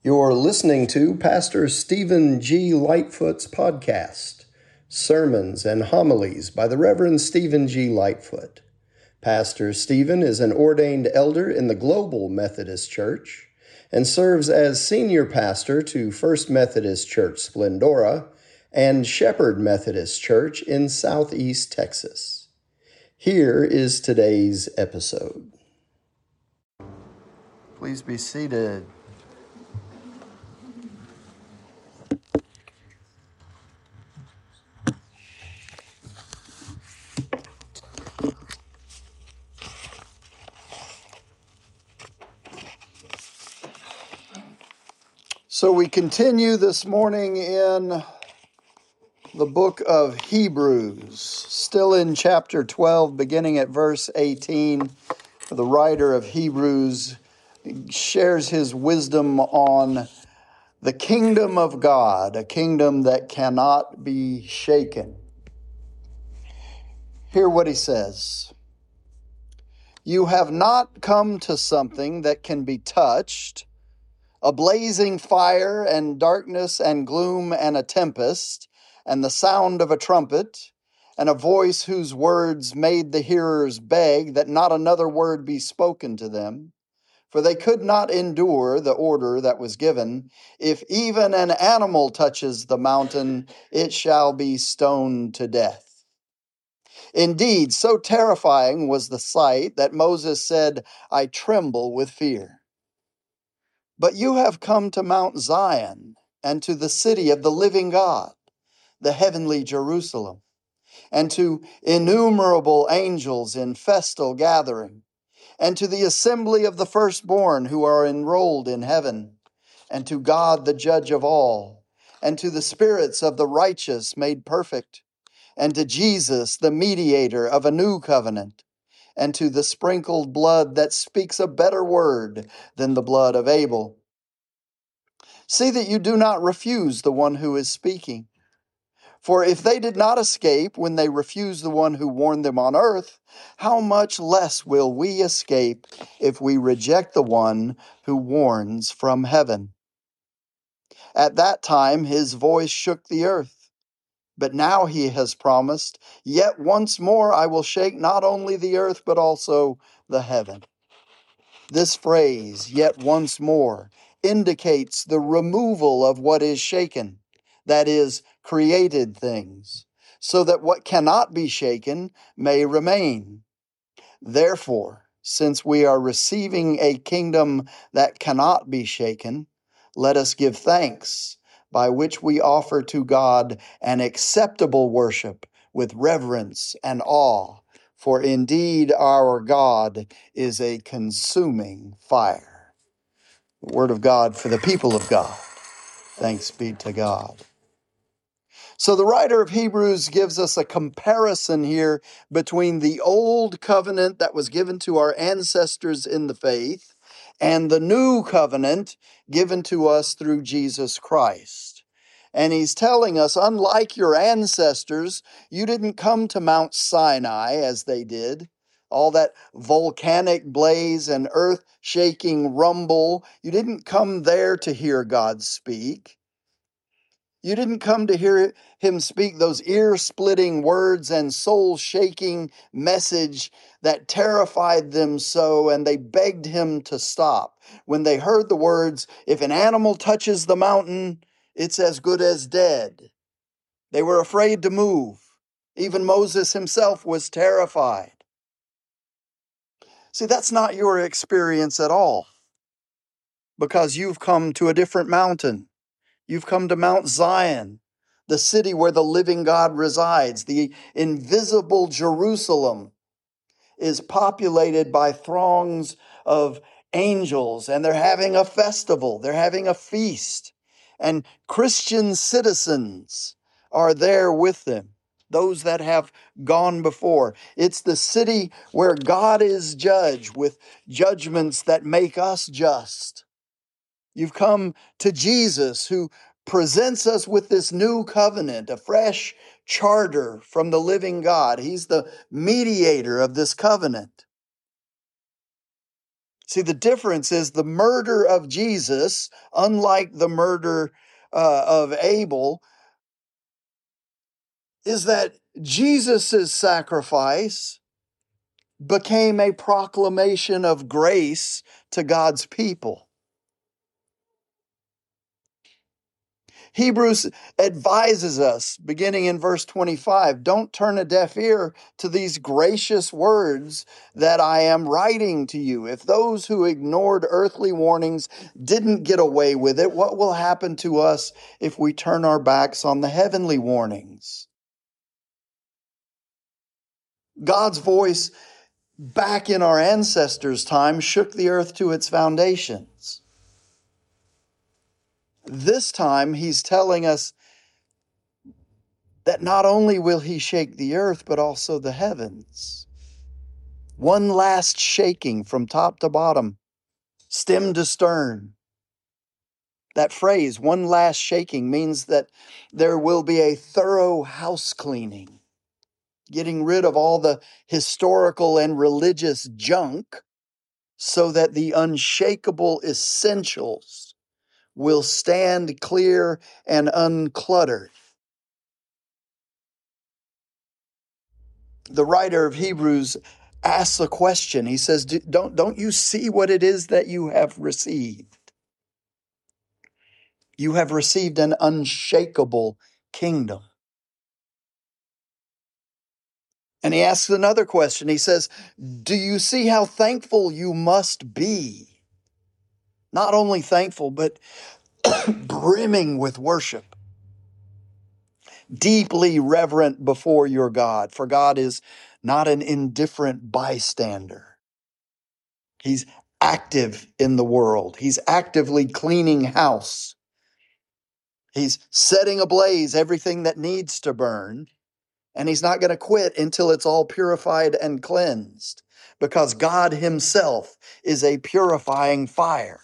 You're listening to Pastor Stephen G. Lightfoot's podcast, Sermons and Homilies by the Reverend Stephen G. Lightfoot. Pastor Stephen is an ordained elder in the Global Methodist Church and serves as senior pastor to First Methodist Church Splendora and Shepherd Methodist Church in Southeast Texas. Here is today's episode. Please be seated. So we continue this morning in the book of Hebrews, still in chapter 12, beginning at verse 18. The writer of Hebrews shares his wisdom on the kingdom of God, a kingdom that cannot be shaken. Hear what he says. You have not come to something that can be touched, a blazing fire and darkness and gloom and a tempest, and the sound of a trumpet, and a voice whose words made the hearers beg that not another word be spoken to them. For they could not endure the order that was given, if even an animal touches the mountain, it shall be stoned to death. Indeed, so terrifying was the sight that Moses said, I tremble with fear. But you have come to Mount Zion and to the city of the living God, the heavenly Jerusalem, and to innumerable angels in festal gathering, and to the assembly of the firstborn who are enrolled in heaven, and to God the judge of all, and to the spirits of the righteous made perfect, and to Jesus the mediator of a new covenant, and to the sprinkled blood that speaks a better word than the blood of Abel. See that you do not refuse the one who is speaking. For if they did not escape when they refused the one who warned them on earth, how much less will we escape if we reject the one who warns from heaven? At that time his voice shook the earth. But now he has promised, yet once more I will shake not only the earth but also the heaven. This phrase, yet once more, indicates the removal of what is shaken, that is, created things, so that what cannot be shaken may remain. Therefore, since we are receiving a kingdom that cannot be shaken, let us give thanks, by which we offer to God an acceptable worship with reverence and awe. For indeed our God is a consuming fire. The word of God for the people of God. Thanks be to God. So the writer of Hebrews gives us a comparison here between the old covenant that was given to our ancestors in the faith and the new covenant given to us through Jesus Christ. And he's telling us, unlike your ancestors, you didn't come to Mount Sinai as they did. All that volcanic blaze and earth-shaking rumble, you didn't come there to hear God speak. You didn't come to hear him speak those ear-splitting words and soul-shaking message that terrified them so, and they begged him to stop. When they heard the words, if an animal touches the mountain, it's as good as dead. They were afraid to move. Even Moses himself was terrified. See, that's not your experience at all, because you've come to a different mountain. You've come to Mount Zion, the city where the living God resides. The invisible Jerusalem is populated by throngs of angels, and they're having a festival. They're having a feast. And Christian citizens are there with them, those that have gone before. It's the city where God is judge with judgments that make us just. You've come to Jesus, who presents us with this new covenant, a fresh charter from the living God. He's the mediator of this covenant. See, the difference is the murder of Jesus, unlike the murder of Abel, is that Jesus' sacrifice became a proclamation of grace to God's people. Hebrews advises us, beginning in verse 25, don't turn a deaf ear to these gracious words that I am writing to you. If those who ignored earthly warnings didn't get away with it, what will happen to us if we turn our backs on the heavenly warnings? God's voice back in our ancestors' time shook the earth to its foundations. This time, he's telling us that not only will he shake the earth, but also the heavens. One last shaking from top to bottom, stem to stern. That phrase, one last shaking, means that there will be a thorough house cleaning, getting rid of all the historical and religious junk so that the unshakable essentials will stand clear and uncluttered. The writer of Hebrews asks a question. He says, don't you see what it is that you have received? You have received an unshakable kingdom. And he asks another question. He says, do you see how thankful you must be? Not only thankful, but brimming with worship. Deeply reverent before your God, for God is not an indifferent bystander. He's active in the world. He's actively cleaning house. He's setting ablaze everything that needs to burn, and he's not going to quit until it's all purified and cleansed, because God himself is a purifying fire.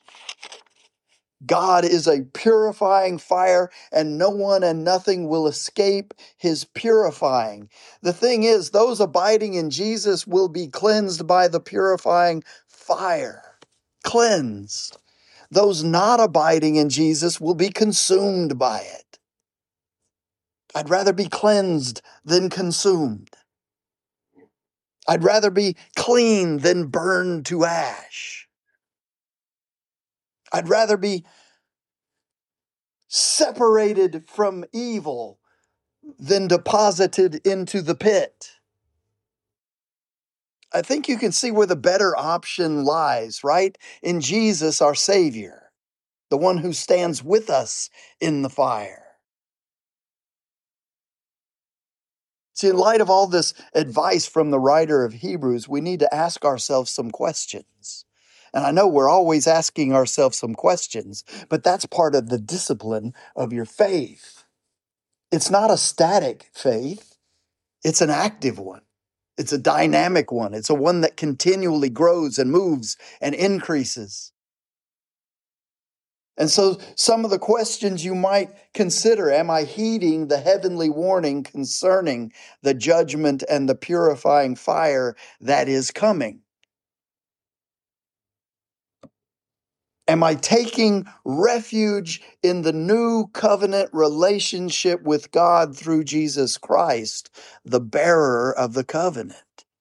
God is a purifying fire, and no one and nothing will escape his purifying. The thing is, those abiding in Jesus will be cleansed by the purifying fire. Cleansed. Those not abiding in Jesus will be consumed by it. I'd rather be cleansed than consumed. I'd rather be clean than burned to ash. I'd rather be separated from evil than deposited into the pit. I think you can see where the better option lies, right? In Jesus, our Savior, the one who stands with us in the fire. See, in light of all this advice from the writer of Hebrews, we need to ask ourselves some questions. And I know we're always asking ourselves some questions, but that's part of the discipline of your faith. It's not a static faith, it's an active one. It's a dynamic one. It's a one that continually grows and moves and increases. And so some of the questions you might consider, am I heeding the heavenly warning concerning the judgment and the purifying fire that is coming? Am I taking refuge in the new covenant relationship with God through Jesus Christ, the bearer of the covenant?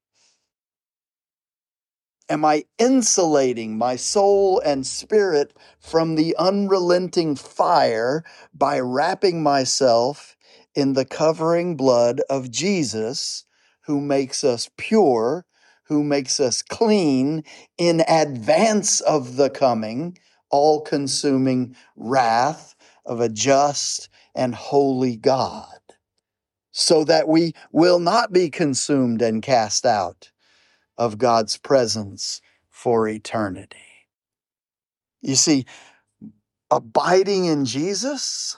Am I insulating my soul and spirit from the unrelenting fire by wrapping myself in the covering blood of Jesus, who makes us pure, who makes us clean in advance of the coming, all consuming wrath of a just and holy God, so that we will not be consumed and cast out of God's presence for eternity. You see, abiding in Jesus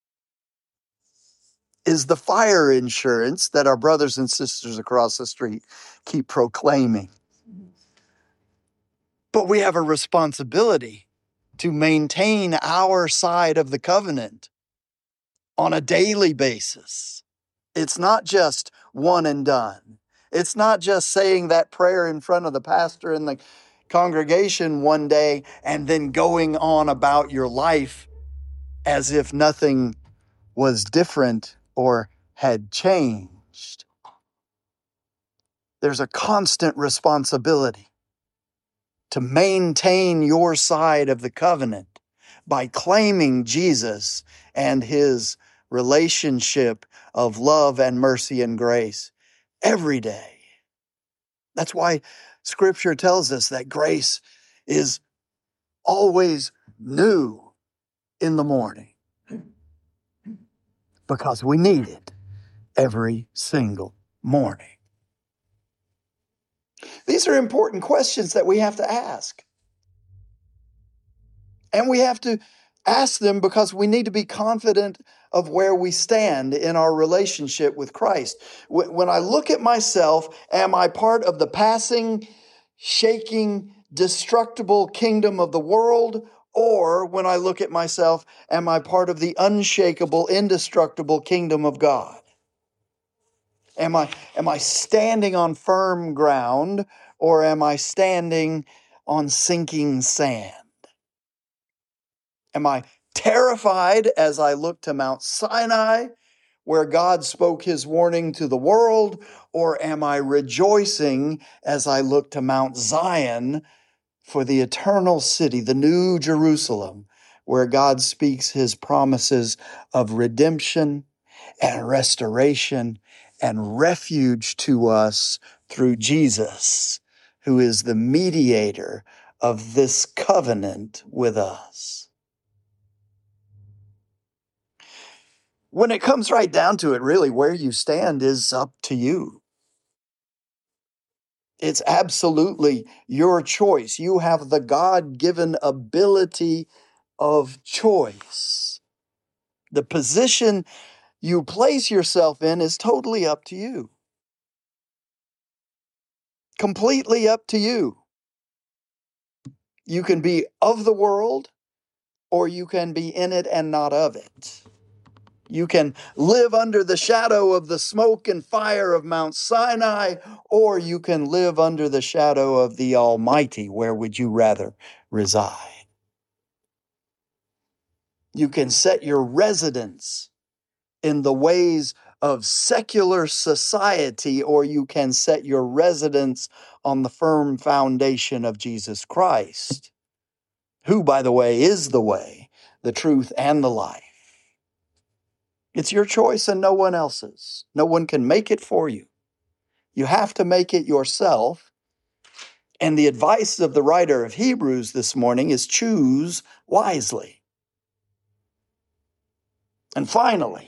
is the fire insurance that our brothers and sisters across the street keep proclaiming. But we have a responsibility to maintain our side of the covenant on a daily basis. It's not just one and done. It's not just saying that prayer in front of the pastor in the congregation one day and then going on about your life as if nothing was different or had changed. There's a constant responsibility to maintain your side of the covenant by claiming Jesus and his relationship of love and mercy and grace every day. That's why Scripture tells us that grace is always new in the morning, because we need it every single morning. These are important questions that we have to ask. And we have to ask them because we need to be confident of where we stand in our relationship with Christ. When I look at myself, am I part of the passing, shaking, destructible kingdom of the world? Or when I look at myself, am I part of the unshakable, indestructible kingdom of God? Am I standing on firm ground, or am I standing on sinking sand? Am I terrified as I look to Mount Sinai, where God spoke his warning to the world, or am I rejoicing as I look to Mount Zion for the eternal city, the new Jerusalem, where God speaks his promises of redemption and restoration and refuge to us through Jesus, who is the mediator of this covenant with us? When it comes right down to it, really, where you stand is up to you. It's absolutely your choice. You have the God-given ability of choice. The position you place yourself in is totally up to you. Completely up to you. You can be of the world, or you can be in it and not of it. You can live under the shadow of the smoke and fire of Mount Sinai, or you can live under the shadow of the Almighty. Where would you rather reside? You can set your residence in the ways of secular society, or you can set your residence on the firm foundation of Jesus Christ, who, by the way, is the way, the truth, and the life. It's your choice and no one else's. No one can make it for you. You have to make it yourself. And the advice of the writer of Hebrews this morning is choose wisely. And finally,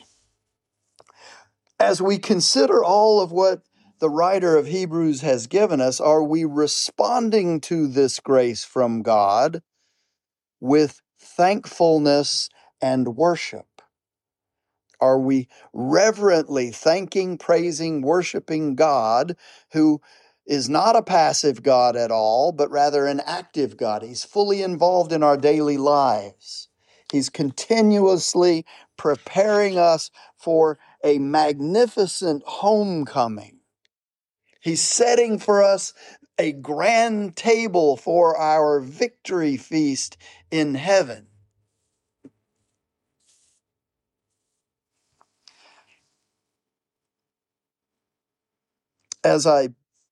as we consider all of what the writer of Hebrews has given us, are we responding to this grace from God with thankfulness and worship? Are we reverently thanking, praising, worshiping God, who is not a passive God at all, but rather an active God? He's fully involved in our daily lives. He's continuously preparing us for a magnificent homecoming. He's setting for us a grand table for our victory feast in heaven. As I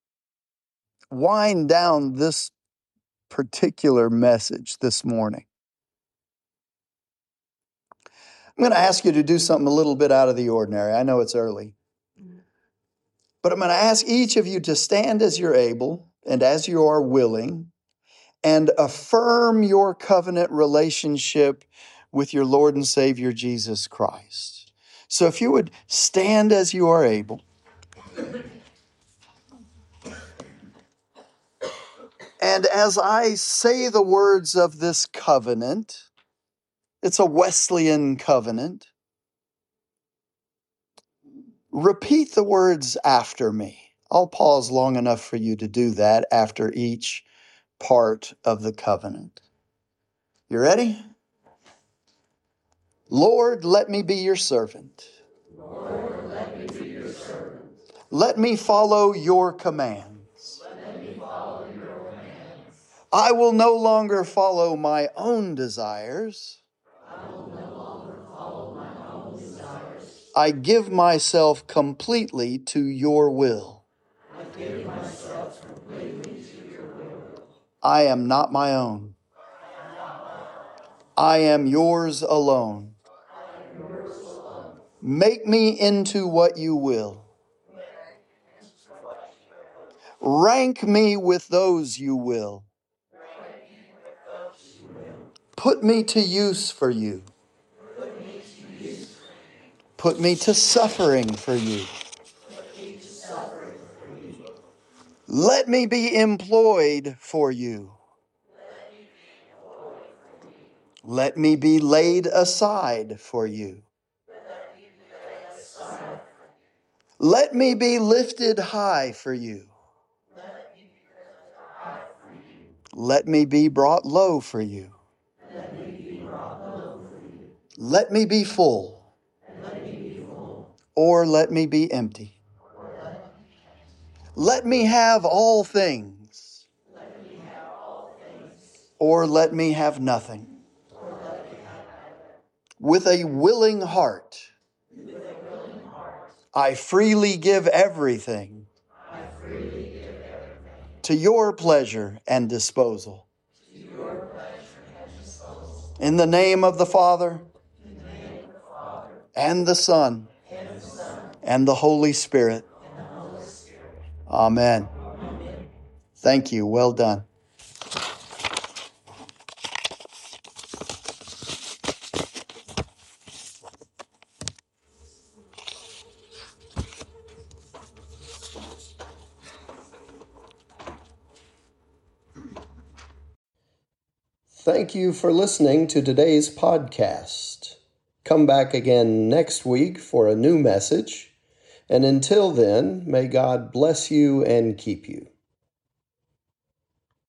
wind down this particular message this morning, I'm going to ask you to do something a little bit out of the ordinary. I know it's early, but I'm going to ask each of you to stand as you're able and as you are willing and affirm your covenant relationship with your Lord and Savior Jesus Christ. So if you would stand as you are able. And as I say the words of this covenant, it's a Wesleyan covenant. Repeat the words after me. I'll pause long enough for you to do that after each part of the covenant. You ready? Lord, let me be your servant. Lord, let me be your servant. Let me follow your commands. Let me follow your commands. I will no longer follow my own desires. I give myself completely to your will. I am not my own. I am yours alone. Make me into what you will. Rank me with those you will. Put me to use for you. Put me to suffering for you. Let me be employed for you. Let me be laid aside for you. Let me be lifted high for you. Let me be brought low for you. Let me be full. Or let me be empty. Let me have all things. Or let me have nothing. With a willing heart, I freely give everything to your pleasure and disposal. In the name of the Father, and the Son, and the Holy Spirit. Amen. Thank you. Well done. Thank you for listening to today's podcast. Come back again next week for a new message. And until then, may God bless you and keep you.